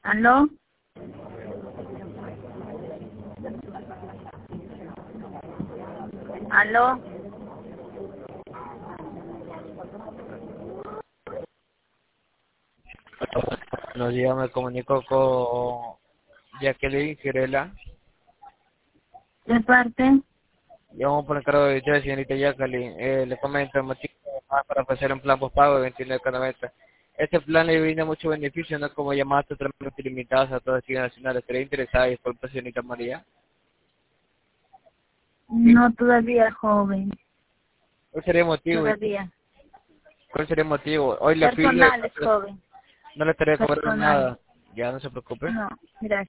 ¿Aló? ¿Aló? Buenos días, me comunico con Jacqueline Girela. ¿De parte? Llamo por encargo de usted, señorita Jacqueline. Le comento el motivo para ofrecer un plan postpago de 29,90. Este plan le brinda mucho beneficio, no como llamadas totalmente ilimitadas a todas las ciudades nacionales. ¿Estaría interesada? Disculpe, señorita María. Sí. No, todavía joven. ¿Cuál sería el motivo? Todavía. ¿Cuál sería el motivo? Hoy le afilio, Personales, joven. no le estaré cobrando Personales. nada. Ya, no se preocupe. No, gracias.